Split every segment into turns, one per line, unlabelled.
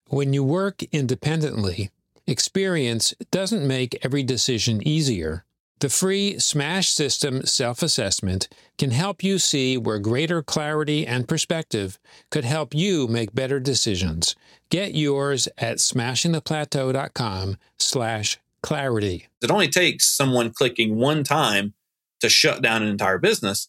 When you work independently, experience doesn't make every decision easier. The free SMASH System self-assessment can help you see where greater clarity and perspective could help you make better decisions. Get yours at smashingtheplateau.com/clarity.
It only takes someone clicking one time to shut down an entire business.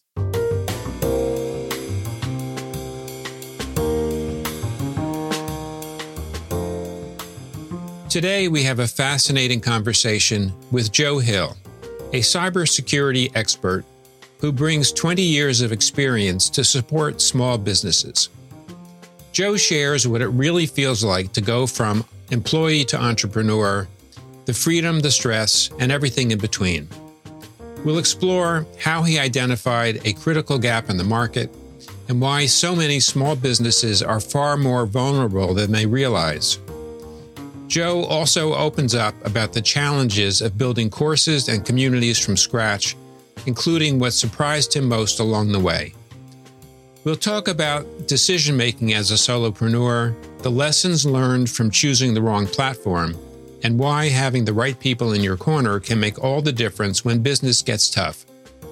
Today, we have a fascinating conversation with Joe Hill, a cybersecurity expert who brings 20 years of experience to support small businesses. Joe shares what it really feels like to go from employee to entrepreneur, the freedom, the stress, and everything in between. We'll explore how he identified a critical gap in the market and why so many small businesses are far more vulnerable than they realize. Joe also opens up about the challenges of building courses and communities from scratch, including what surprised him most along the way. We'll talk about decision-making as a solopreneur, the lessons learned from choosing the wrong platform, and why having the right people in your corner can make all the difference when business gets tough.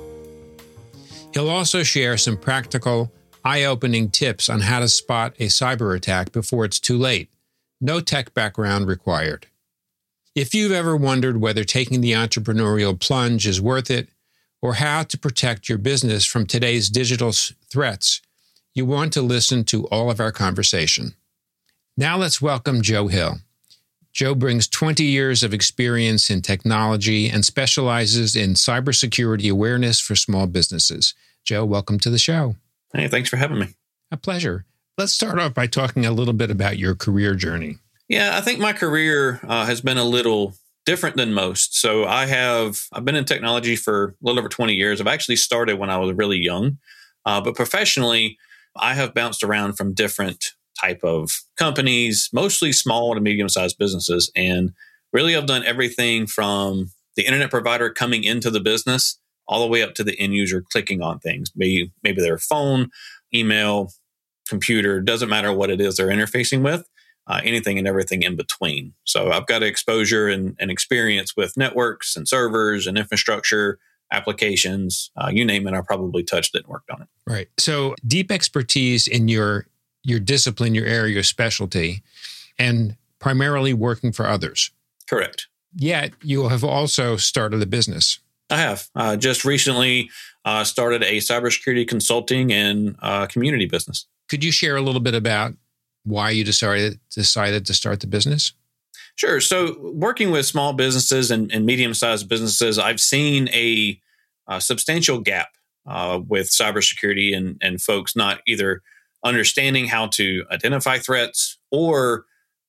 He'll also share some practical, eye-opening tips on how to spot a cyber attack before it's too late. No tech background required. If you've ever wondered whether taking the entrepreneurial plunge is worth it, or how to protect your business from today's digital threats, you want to listen to all of our conversation. Now let's welcome Joe Hill. Joe brings 20 years of experience in technology and specializes in cybersecurity awareness for small businesses. Joe, welcome to the show.
Hey, thanks for having me.
A pleasure. Let's start off by talking a little bit about your career journey.
Yeah, I think my career has been a little different than most. So I've been in technology for a little over 20 years. I've actually started when I was really young, but professionally, I have bounced around from different type of companies, mostly small to medium-sized businesses. And really, I've done everything from the internet provider coming into the business all the way up to the end user clicking on things, maybe their phone, email, computer, doesn't matter what it is they're interfacing with, anything and everything in between. So I've got exposure and experience with networks and servers and infrastructure, applications, you name it, I probably touched it and worked on it.
Right. So deep expertise in your discipline, your area, your specialty, and primarily working for others.
Correct.
Yet you have also started a business.
I have just recently started a cybersecurity consulting and community business.
Could you share a little bit about why you decided to start the business?
Sure. So working with small businesses and medium-sized businesses, I've seen a substantial gap with cybersecurity and folks not either understanding how to identify threats or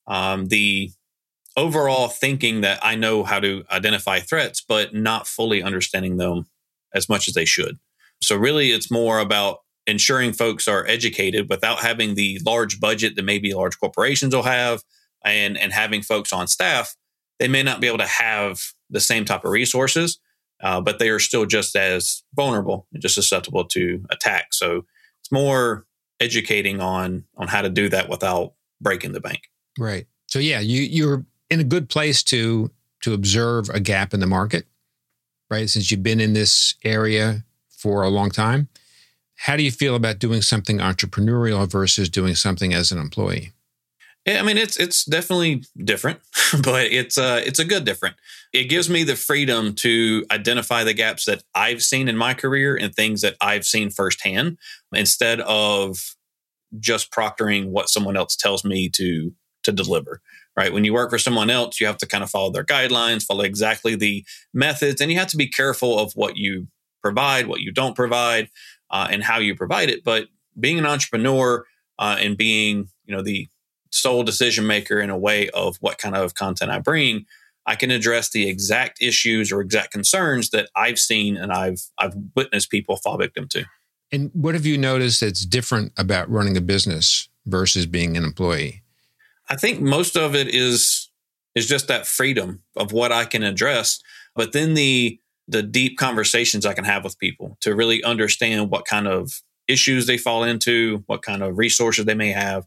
the overall thinking that I know how to identify threats, but not fully understanding them as much as they should. So really, it's more about ensuring folks are educated without having the large budget that maybe large corporations will have and having folks on staff. They may not be able to have the same type of resources, but they are still just as vulnerable and just susceptible to attack. So it's more educating on how to do that without breaking the bank.
Right. So yeah, you're in a good place to observe a gap in the market, right? Since you've been in this area for a long time. How do you feel about doing something entrepreneurial versus doing something as an employee?
Yeah, I mean, it's definitely different, but it's a good different. It gives me the freedom to identify the gaps that I've seen in my career and things that I've seen firsthand, instead of just proctoring what someone else tells me to deliver. Right? When you work for someone else, you have to kind of follow their guidelines, follow exactly the methods, and you have to be careful of what you provide, what you don't provide, and how you provide it. But being an entrepreneur and being, the sole decision maker in a way of what kind of content I bring, I can address the exact issues or exact concerns that I've seen and I've witnessed people fall victim to.
And what have you noticed that's different about running a business versus being an employee?
I think most of it is just that freedom of what I can address, but then the deep conversations I can have with people to really understand what kind of issues they fall into, what kind of resources they may have,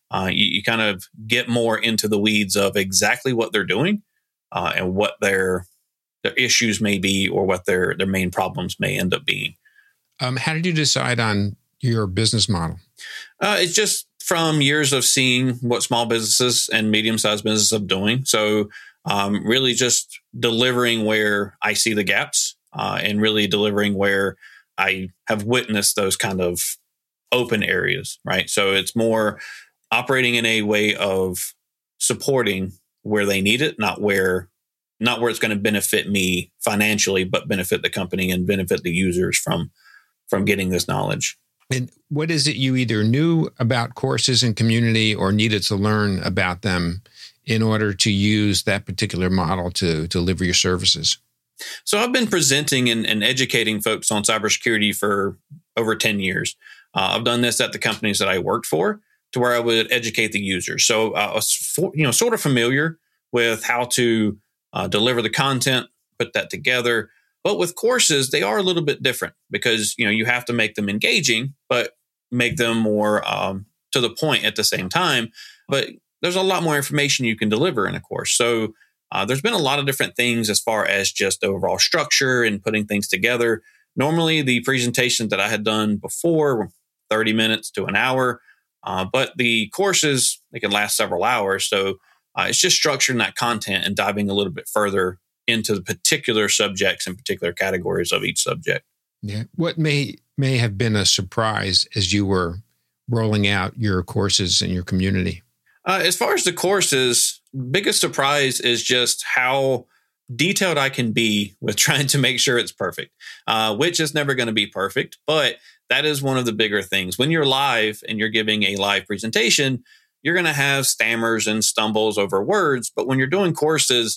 You kind of get more into the weeds of exactly what they're doing and what their issues may be or what their main problems may end up being.
How did you decide on your business model?
It's just from years of seeing what small businesses and medium-sized businesses are doing. So really just delivering where I see the gaps and really delivering where I have witnessed those kind of open areas, right? So it's more operating in a way of supporting where they need it, not where it's going to benefit me financially, but benefit the company and benefit the users from getting this knowledge.
And what is it you either knew about courses and community or needed to learn about them in order to use that particular model to deliver your services?
So I've been presenting and educating folks on cybersecurity for over 10 years. I've done this at the companies that I worked for to where I would educate the users. So I was sort of familiar with how to deliver the content, put that together. But with courses, they are a little bit different because, you have to make them engaging, but make them more to the point at the same time. But there's a lot more information you can deliver in a course. So there's been a lot of different things as far as just the overall structure and putting things together. Normally, the presentations that I had done before were 30 minutes to an hour, but the courses, they can last several hours. So it's just structuring that content and diving a little bit further into the particular subjects and particular categories of each subject.
Yeah. What may have been a surprise as you were rolling out your courses in your community?
As far as the courses, biggest surprise is just how detailed I can be with trying to make sure it's perfect, which is never going to be perfect. But that is one of the bigger things. When you're live and you're giving a live presentation, you're going to have stammers and stumbles over words. But when you're doing courses,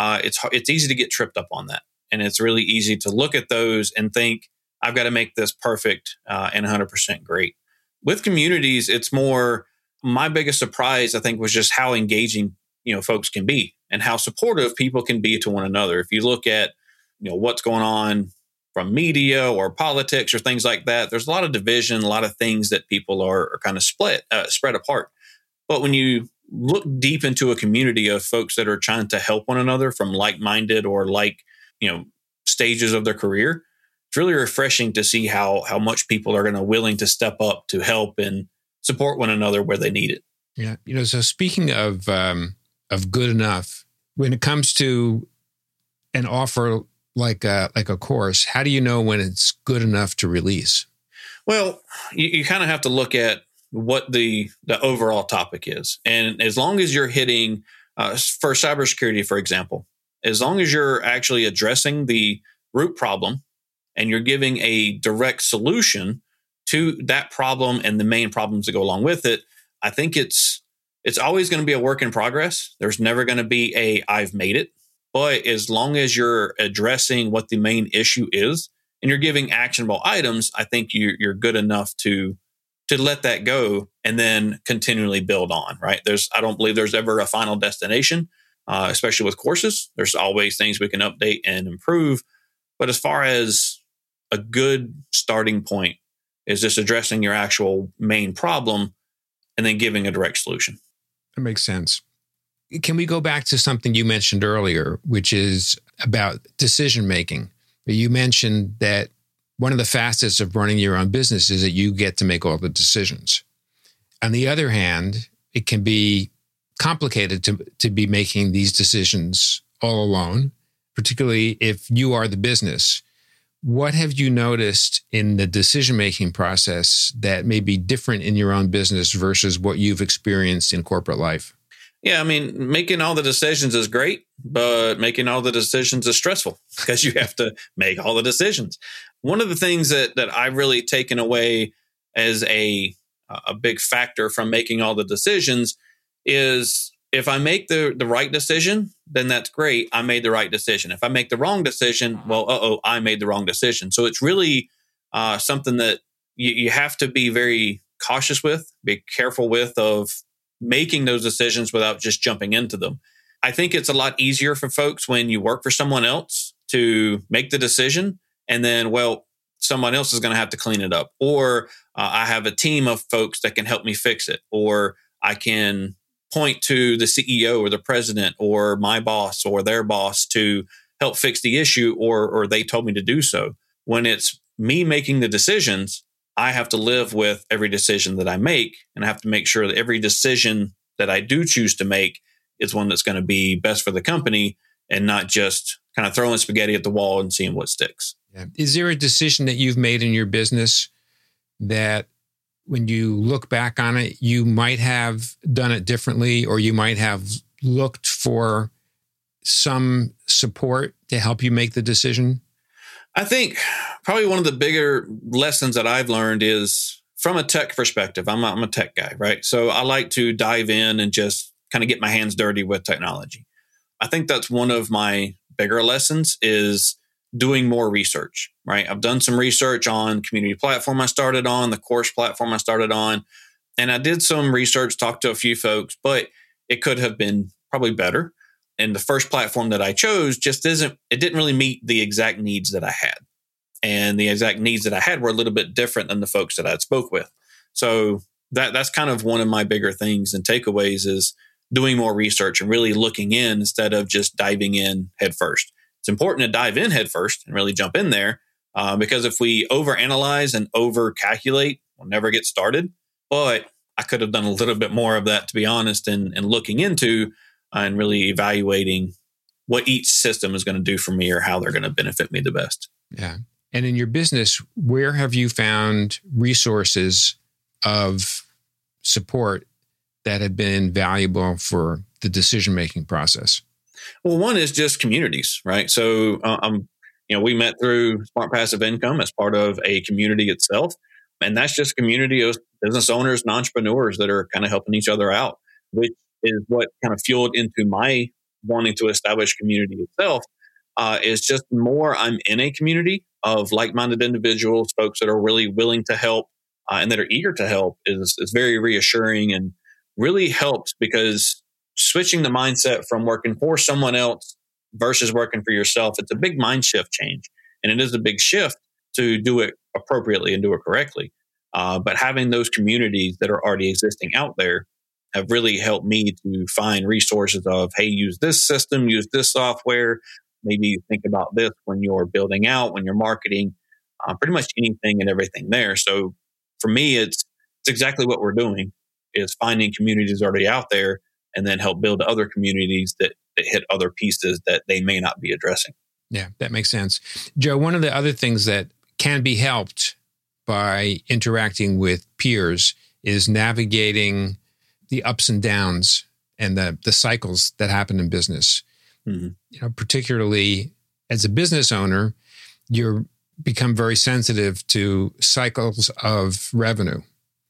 it's easy to get tripped up on that. And it's really easy to look at those and think, I've got to make this perfect and 100% great. With communities, it's more, my biggest surprise, I think, was just how engaging, folks can be and how supportive people can be to one another. If you look at, what's going on from media or politics or things like that, there's a lot of division, a lot of things that people are kind of spread apart. But when you look deep into a community of folks that are trying to help one another from like-minded or stages of their career, it's really refreshing to see how much people are going to willing to step up to help and support one another where they need it.
Yeah. So speaking of good enough, when it comes to an offer like a course, how do you know when it's good enough to release?
Well, you kind of have to look at what the overall topic is. And as long as you're hitting, for cybersecurity, for example, as long as you're actually addressing the root problem and you're giving a direct solution to that problem and the main problems that go along with it, I think it's always going to be a work in progress. There's never going to be I've made it. But as long as you're addressing what the main issue is and you're giving actionable items, I think you're good enough to let that go and then continually build on, right? I don't believe there's ever a final destination, especially with courses. There's always things we can update and improve. But as far as a good starting point is just addressing your actual main problem and then giving a direct solution.
That makes sense. Can we go back to something you mentioned earlier, which is about decision-making? You mentioned that one of the facets of running your own business is that you get to make all the decisions. On the other hand, it can be complicated to be making these decisions all alone, particularly if you are the business. What have you noticed in the decision-making process that may be different in your own business versus what you've experienced in corporate life?
Yeah, making all the decisions is great, but making all the decisions is stressful because you have to make all the decisions. One of the things that I've really taken away as a big factor from making all the decisions is if I make the right decision, then that's great. I made the right decision. If I make the wrong decision, well, I made the wrong decision. So it's really something that you have to be very cautious with, be careful with of making those decisions without just jumping into them. I think it's a lot easier for folks when you work for someone else to make the decision and then, someone else is going to have to clean it up. Or I have a team of folks that can help me fix it. Or I can point to the CEO or the president or my boss or their boss to help fix the issue, or they told me to do so. When it's me making the decisions, I have to live with every decision that I make, and I have to make sure that every decision that I do choose to make is one that's going to be best for the company and not just kind of throwing spaghetti at the wall and seeing what sticks.
Yeah. Is there a decision that you've made in your business that when you look back on it, you might have done it differently, or you might have looked for some support to help you make the decision?
I think probably one of the bigger lessons that I've learned is from a tech perspective. I'm a tech guy, right? So I like to dive in and just kind of get my hands dirty with technology. I think that's one of my bigger lessons is doing more research, right? I've done some research on community platform I started on, the course platform I started on, and I did some research, talked to a few folks, but it could have been probably better. And the first platform that I chose didn't really meet the exact needs that I had. And the exact needs that I had were a little bit different than the folks that I'd spoke with. So that's kind of one of my bigger things and takeaways is doing more research and really looking in instead of just diving in head first. It's important to dive in head first and really jump in there because if we overanalyze and over-calculate, we'll never get started. But I could have done a little bit more of that, to be honest, and looking into and really evaluating what each system is going to do for me or how they're going to benefit me the best.
Yeah. And in your business, where have you found resources of support that have been valuable for the decision-making process?
Well, one is just communities, right? So, we met through Smart Passive Income as part of a community itself. And that's just a community of business owners and entrepreneurs that are kind of helping each other out, which is what kind of fueled into my wanting to establish community itself. Is just more I'm in a community of like-minded individuals, folks that are really willing to help and that are eager to help is very reassuring and really helps because switching the mindset from working for someone else versus working for yourself, it's a big mind shift change. And it is a big shift to do it appropriately and do it correctly. But having those communities that are already existing out there have really helped me to find resources of, hey, use this system, use this software. Maybe think about this when you're building out, when you're marketing, pretty much anything and everything there. So for me, it's exactly what we're doing is finding communities already out there and then help build other communities that hit other pieces that they may not be addressing.
Yeah, that makes sense. Joe, one of the other things that can be helped by interacting with peers is navigating the ups and downs and the cycles that happen in business. Mm-hmm. Particularly as a business owner, you become very sensitive to cycles of revenue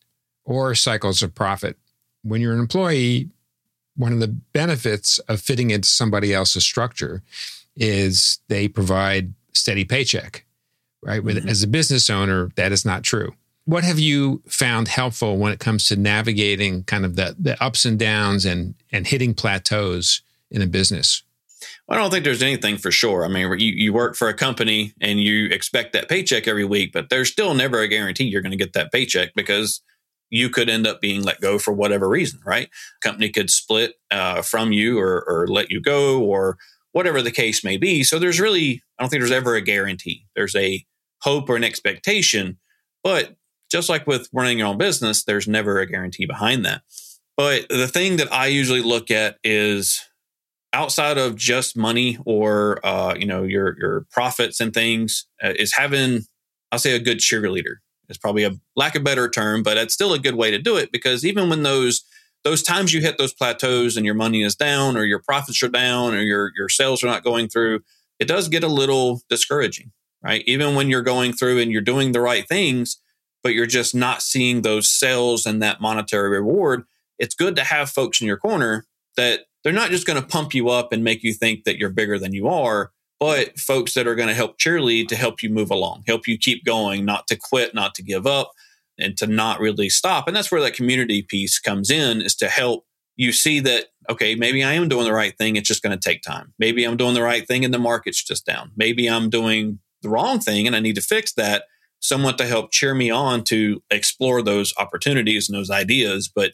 or cycles of profit. When you're an employee, one of the benefits of fitting into somebody else's structure is they provide steady paycheck, right? Mm-hmm. As a business owner, that is not true. What have you found helpful when it comes to navigating kind of the ups and downs and hitting plateaus in a business?
I don't think there's anything for sure. I mean, you work for a company and you expect that paycheck every week, but there's still never a guarantee you're going to get that paycheck because you could end up being let go for whatever reason, right? Company could split from you or let you go or whatever the case may be. So I don't think there's ever a guarantee. There's a hope or an expectation, but just like with running your own business, there's never a guarantee behind that. But the thing that I usually look at is outside of just money or your profits and things is having, I'll say, a good cheerleader. It's probably a lack of better term, but it's still a good way to do it because even when those times you hit those plateaus and your money is down or your profits are down or your sales are not going through, it does get a little discouraging, right? Even when you're going through and you're doing the right things, but you're just not seeing those sales and that monetary reward, it's good to have folks in your corner that they're not just going to pump you up and make you think that you're bigger than you are, but folks that are going to help cheerlead to help you move along, help you keep going, not to quit, not to give up, and to not really stop. And that's where that community piece comes in, is to help you see that, okay, maybe I am doing the right thing. It's just going to take time. Maybe I'm doing the right thing and the market's just down. Maybe I'm doing the wrong thing and I need to fix that. Someone to help cheer me on to explore those opportunities and those ideas. But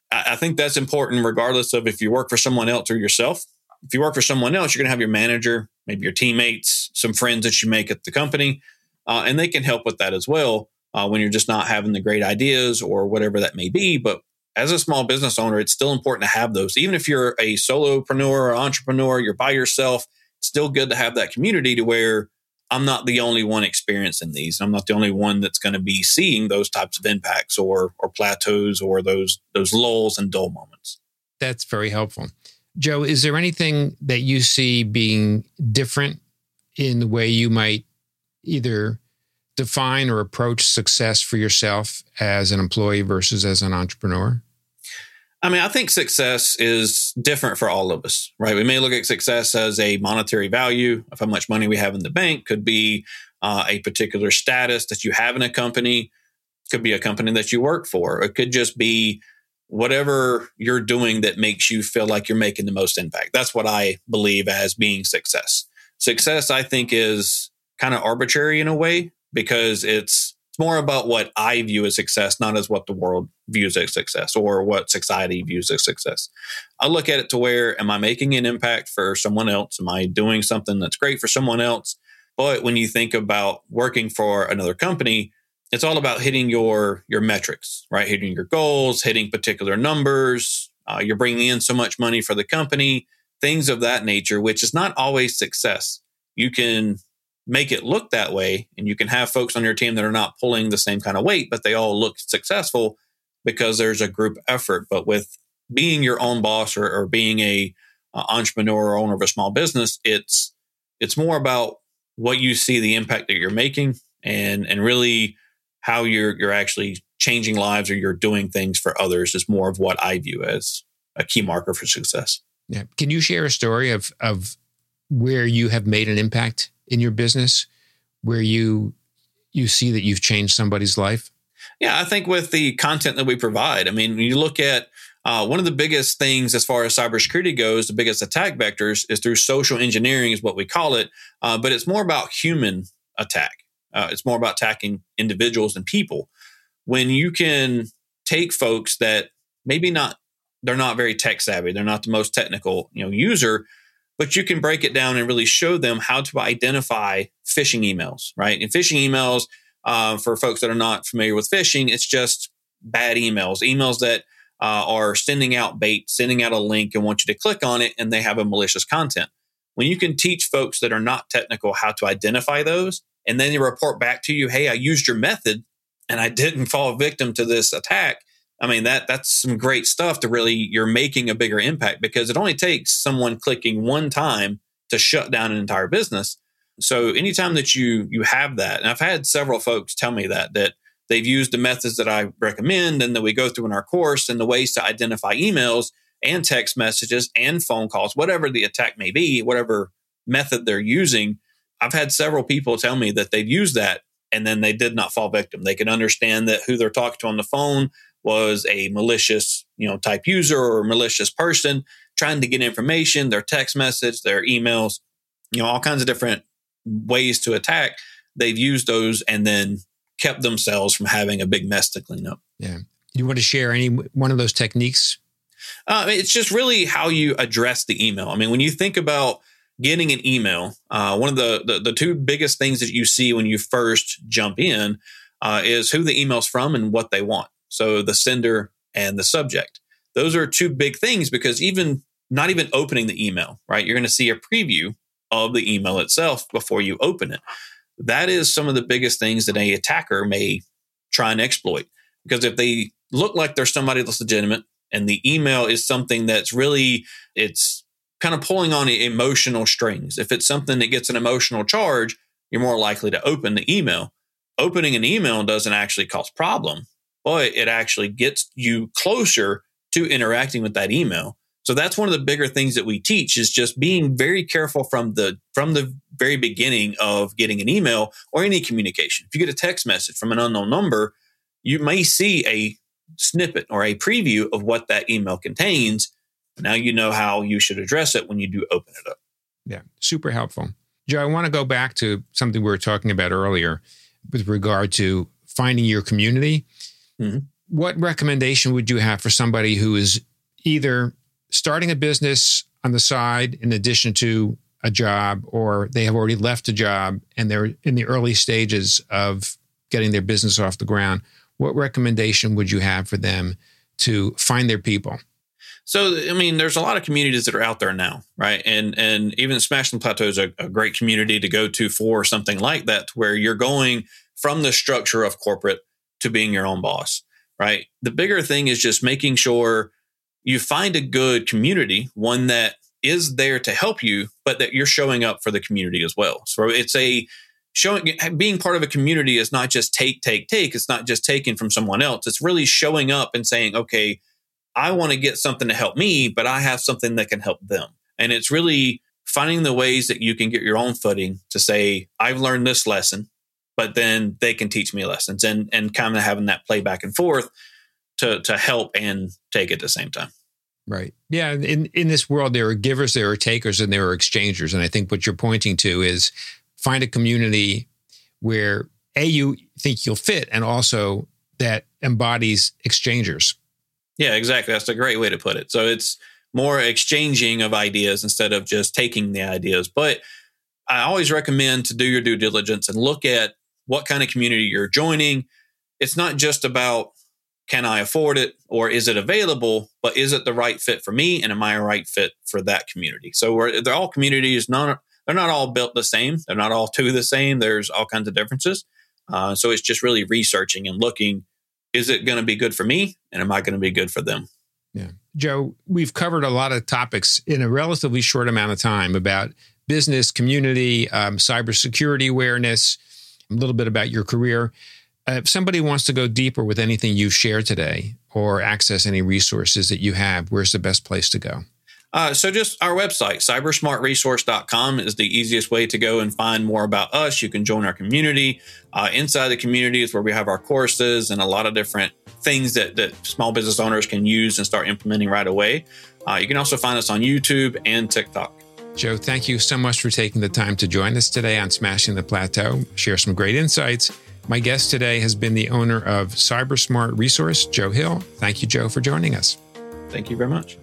I think that's important regardless of if you work for someone else or yourself. If you work for someone else, you're going to have your manager, maybe your teammates, some friends that you make at the company, and they can help with that as well when you're just not having the great ideas or whatever that may be. But as a small business owner, it's still important to have those. Even if you're a solopreneur or entrepreneur, you're by yourself, it's still good to have that community to where I'm not the only one experiencing these. I'm not the only one that's going to be seeing those types of impacts or plateaus or those lulls and dull moments.
That's very helpful. Joe, is there anything that you see being different in the way you might either define or approach success for yourself as an employee versus as an entrepreneur?
I mean, I think success is different for all of us, right? We may look at success as a monetary value of how much money we have in the bank, could be a particular status that you have in a company, could be a company that you work for. It could just be whatever you're doing that makes you feel like you're making the most impact. That's what I believe as being success. Success, I think, is kind of arbitrary in a way because it's more about what I view as success, not as what the world views as success or what society views as success. I look at it to where, am I making an impact for someone else? Am I doing something that's great for someone else? But when you think about working for another company, it's all about hitting your metrics, right? Hitting your goals, hitting particular numbers. You're bringing in so much money for the company, things of that nature, which is not always success. You can make it look that way, and you can have folks on your team that are not pulling the same kind of weight, but they all look successful because there's a group effort. But with being your own boss or being a entrepreneur or owner of a small business, it's more about what you see the impact that you're making and really how you're actually changing lives or you're doing things for others is more of what I view as a key marker for success.
Yeah. Can you share a story of where you have made an impact in your business, where you see that you've changed somebody's life?
Yeah, I think with the content that we provide, I mean, when you look at one of the biggest things as far as cybersecurity goes, the biggest attack vectors is through social engineering is what we call it. But it's more about human attack. It's more about attacking individuals and people. When you can take folks that maybe they're not very tech savvy, they're not the most technical, user, but you can break it down and really show them how to identify phishing emails, right? And phishing emails, for folks that are not familiar with phishing, it's just bad emails that are sending out bait, sending out a link and want you to click on it, and they have a malicious content. When you can teach folks that are not technical how to identify those, and then they report back to you, hey, I used your method and I didn't fall victim to this attack. I mean, that's some great stuff to really, you're making a bigger impact because it only takes someone clicking one time to shut down an entire business. So anytime that you have that, and I've had several folks tell me that they've used the methods that I recommend and that we go through in our course and the ways to identify emails and text messages and phone calls, whatever the attack may be, whatever method they're using. I've had several people tell me that they've used that and then they did not fall victim. They can understand that who they're talking to on the phone was a malicious, type user or malicious person trying to get information, their text message, their emails, all kinds of different ways to attack. They've used those and then kept themselves from having a big mess to clean up.
Yeah. You want to share any one of those techniques?
It's just really how you address the email. I mean, when you think about getting an email, one of the two biggest things that you see when you first jump in is who the email's from and what they want. So the sender and the subject. Those are two big things because not even opening the email, right? You're going to see a preview of the email itself before you open it. That is some of the biggest things that an attacker may try and exploit. Because if they look like they're somebody that's legitimate and the email is something that's really, it's kind of pulling on emotional strings. If it's something that gets an emotional charge, you're more likely to open the email. Opening an email doesn't actually cause problem, but it actually gets you closer to interacting with that email. So that's one of the bigger things that we teach is just being very careful from the very beginning of getting an email or any communication. If you get a text message from an unknown number, you may see a snippet or a preview of what that email contains. Now you know how you should address it when you do open it up.
Yeah, super helpful. Joe, I want to go back to something we were talking about earlier with regard to finding your community. Mm-hmm. what recommendation would you have for somebody who is either starting a business on the side in addition to a job, or they have already left a job and they're in the early stages of getting their business off the ground? What recommendation would you have for them to find their people?
So, I mean, there's a lot of communities that are out there now, right? And even Smashing the Plateau is a great community to go to for something like that, where you're going from the structure of corporate to being your own boss, right? The bigger thing is just making sure you find a good community, one that is there to help you, but that you're showing up for the community as well. So it's being part of a community is not just take. It's not just taking from someone else. It's really showing up and saying, okay, I want to get something to help me, but I have something that can help them. And it's really finding the ways that you can get your own footing to say, I've learned this lesson, but then they can teach me lessons, and kind of having that play back and forth to help and take at the same time.
Right. Yeah. In this world, there are givers, there are takers, and there are exchangers. And I think what you're pointing to is find a community where you think you'll fit, and also that embodies exchangers.
Yeah, exactly. That's a great way to put it. So it's more exchanging of ideas instead of just taking the ideas. But I always recommend to do your due diligence and look at what kind of community you're joining. It's not just about, can I afford it, or is it available, but is it the right fit for me, and am I a right fit for that community? So they're all communities. They're not all built the same. They're not all two the same. There's all kinds of differences. So it's just really researching and looking, is it going to be good for me, and am I going to be good for them?
Yeah. Joe, we've covered a lot of topics in a relatively short amount of time about business, community, cybersecurity awareness, a little bit about your career. If somebody wants to go deeper with anything you've shared today or access any resources that you have, where's the best place to go?
So just our website, cybersmartresource.com, is the easiest way to go and find more about us. You can join our community. Inside the community is where we have our courses and a lot of different things that small business owners can use and start implementing right away. You can also find us on YouTube and TikTok.
Joe, thank you so much for taking the time to join us today on Smashing the Plateau, share some great insights. My guest today has been the owner of CyberSmart Resource, Joe Hill. Thank you, Joe, for joining us.
Thank you very much.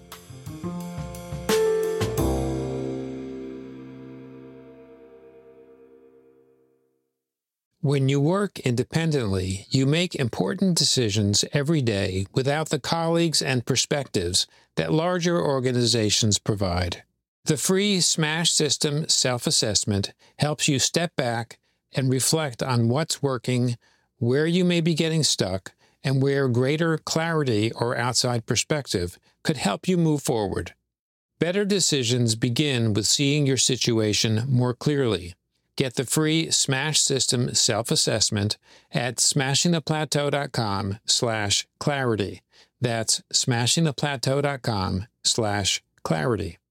When you work independently, you make important decisions every day without the colleagues and perspectives that larger organizations provide. The free SMASH system self-assessment helps you step back and reflect on what's working, where you may be getting stuck, and where greater clarity or outside perspective could help you move forward. Better decisions begin with seeing your situation more clearly. Get the free SMASH system self-assessment at smashingtheplateau.com/clarity. That's smashingtheplateau.com/clarity.